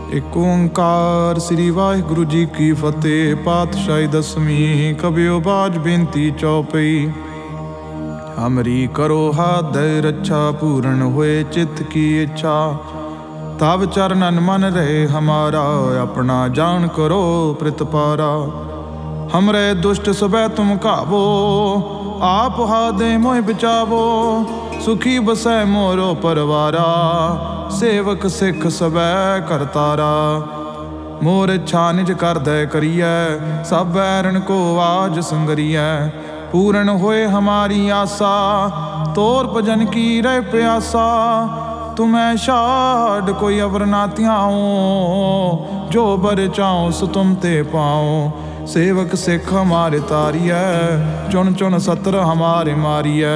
ਇੱਕ ਓਂਕਾਰ ਸ੍ਰੀ ਵਾਹਿਗੁਰੂ ਜੀ ਕੀ ਫਤਿਹ। ਪਾਤਸ਼ਾਹੀ ਦਸਵੀਂ ਕਬਿਓ ਬਾਜ ਬੇਨਤੀ ਚੌਪਈ। ਹਮਰੀ ਕਰੋ ਹਾਦੈ ਰੱਛਾ, ਪੂਰਨ ਹੋਏ ਚਿੱਤ ਕੀ ਇੱਛਾ। ਤਬ ਚਰਨਨ ਮਨ ਰਹੇ ਹਮਾਰਾ, ਆਪਣਾ ਜਾਨ ਕਰੋ ਪ੍ਰਿਤਪਾਰਾ। हमरे दुष्ट सबै तुम कावो, आप हादे मोह बचावो। सुखी बसै मोरो परवारा, सेवक सिख सबै करतारा। मोर इच्छा निज कर दे करियै, सब बैरन को आज संगरियै। पूर्ण होए हमारी आसा, तोर भजन की रह प्यासा। तुम्हें छाड़ कोई अवर ना त्याओ, जो बर चाओ सो तुम ते पाओ। सेवक सिख हमारे तारियै, चुन चुन सतर हमारे मारियै।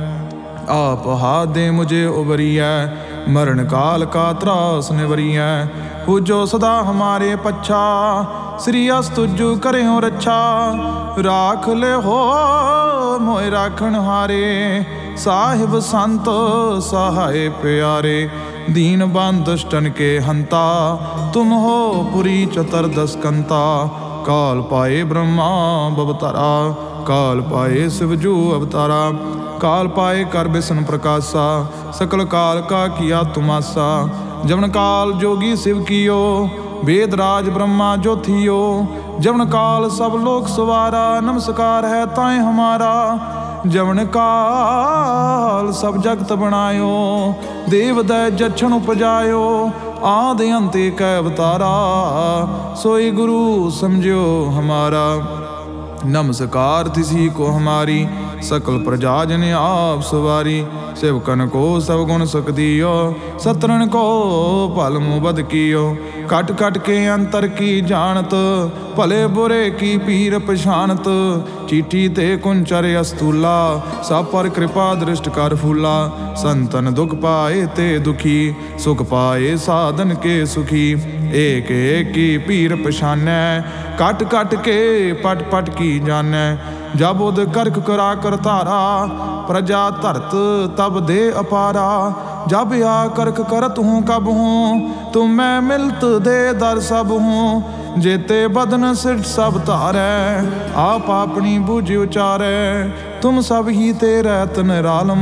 आप हाथ दे मुझे उबरियै, मरण काल का त्रास निवरियै। पूजो सदा हमारे पच्छा, श्री अस तुझ करे हो रच्छा। राख ले हो मोए राखण हारे, साहिब संत सहाय प्यारे। दीन बंद दुष्टन के हंता, तुम हो पुरी चतुर्दश कंता। काल पाए ब्रह्मा बवतारा, काल पाए शिवजू अवतारा। काल पाए कर बिष्णु प्रकाशा, सकल काल का किया तुमासा। जवन काल जोगी शिव कियो, वेद राज ब्रह्मा जो थियो। जवन काल सब लोक सवारा, नमस्कार है ताए हमारा। जवन काल सब जगत बनायो, देव दै जछन उपजायो। आदि अंते कै अवतारा, सोई गुरु समझो हमारा। नमस्कार तिसी को हमारी, सकल प्रजा जन आप सवारी। सेवकन को सब गुण सुख दियो, सतरन को भल मुबद कियो। कट कट के अंतर की जानत, भले बुरे की पीर पछानत। चीठी ते कुंचर अस्तूला, सब पर कृपा दृष्ट कर फूला। संतन दुख पाए ते दुखी, सुख पाए साधन के सुखी। एक एक की पीर पछानै, कट कट के पट पट की जानै। जब उद करक करा कर तारा, प्रजा धरत तब दे अपारा। जब आ करक करत हूँ कब हूँ, तुम मैं मिलत दे दर सब हूँ। जेते बदन सिर सब तारै, आप अपनी बूझ उचारै। तुम सब ही तेरै तनिरालम,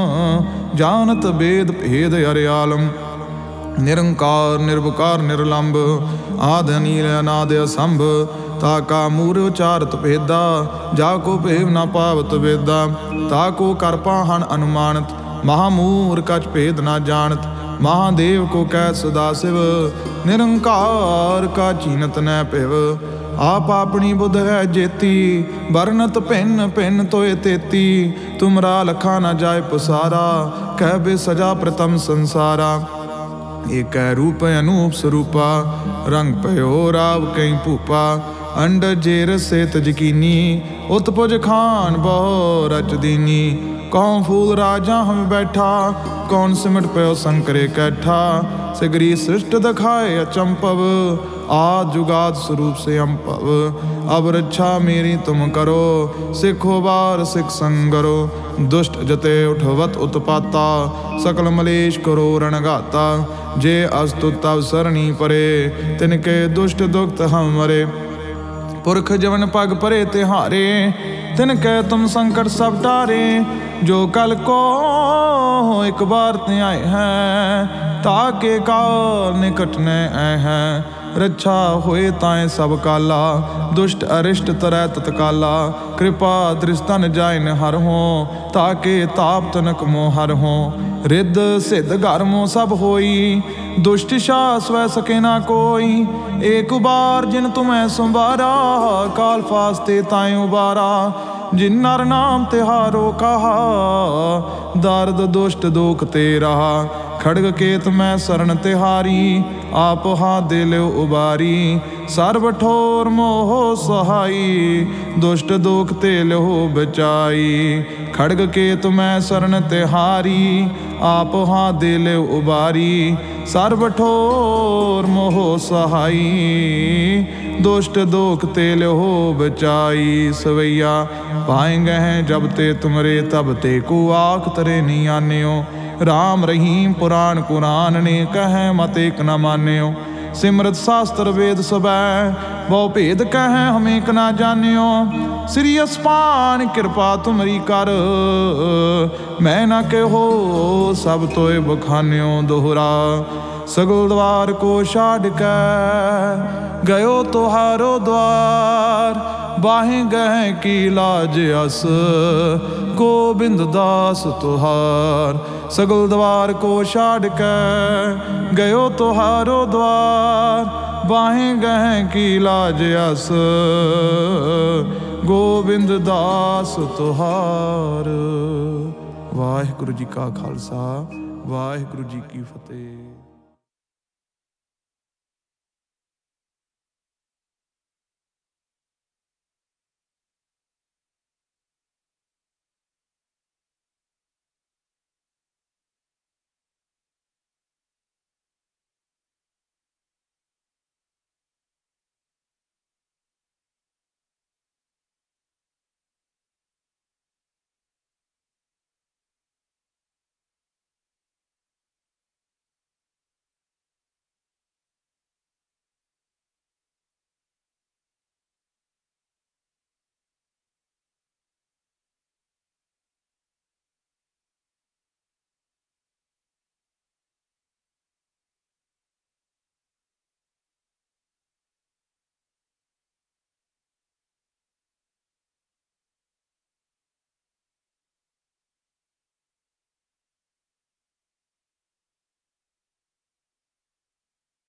जानत वेद भेद अरियालम। निरंकार निर्विकार निर्लंब, आदि अनील अनाद असंभ। ताका मूर उचारत भेदा, जाको भेव न पावत वेदा। ताको कर पाहन अनुमानत, महामूर कछ भेद न जानत। महादेव को कै सदा शिव, निरंकार का चीनत न पिव। आप अपनी बुध है जेती, बरनत भिन्न भिन्न तोय तेती। तुमरा लखा न जाय पसारा, कह बे सजा प्रथम संसारा। एक रूप अनूप स्वरूपा, रंग पयो राव कई भूपा। अंड जेर से तजकीनी, उत्पुज खान बहु रच दीनी। कौन फूल राजा हम बैठा, कौन सिमट पयो संकरे कैठा। सिगरी सृष्ट दिखाए अचंपव, आद जुगाद स्वरूप से अम्पव। अब रक्षा मेरी तुम करो, सिखो बार सिख संगरो। दुष्ट जते उठवत उत्पाता, सकल मलेश करो रणगाता। जे अस्तुत तव सरणी परे, तिनके दुष्ट दुखत हम मरे। पुरख जवन पग परे तिहारे, तिनके तुम संकट सब टारे। जो कल को एक बार ते आए हैं, ताके काल निकट न आए हैं। रक्षा होए ताए सब काला, दुष्ट अरिष्ट तरह तत्काला। कृपा दृष्टन जाय न हर हो, ताके ताप तनक मोह हर हो। रिद्ध सिद्ध घरमो सब होई, दुष्ट शास वह सके ना कोई। एक बार जिन तुम्हें संवारा, काल फास्ते ताए उबारा। जिन नर नाम तिहारो कहा, दर्द दुष्ट दुख ते रहा। खड़ग केत मैं शरण तिहारी, आप हाथ दे लो उबारी। सर्व ठोर मोह सहाई, दुष्ट दुख ते लो बचाई। खड़ग केत मैं शरण तिहारी, आप हाथ दे लो उबारी। सर्व ठोर मोह सहाई, दुष्ट दुख ते लो बचाई। सवैया पाएंगे हैं जब ते तुमरे, तब ते को आख तरे नहीं आन्यो। राम रहीम पुराण कुरान ने कहे मत एक न मान्यो। सिमरत शास्त्र वेद सबै बहु भेद कह हमें क ना जानियो। श्री असपान कृपा तुमरी कर मैं न कहो सब तोय बखान्यो। दोहरा सगल द्वार को छाड़ कै गयो तुहारो द्वार बाहें गह की लाज अस गोबिंद दास तुहार। सगल द्वार को छाड़ कै गयो तुहारो द्वार बाहें गह की लाज अस गोबिंद दास तुहार। वाहिगुरु जी का खालसा वाहिगुरु जी की फतेह।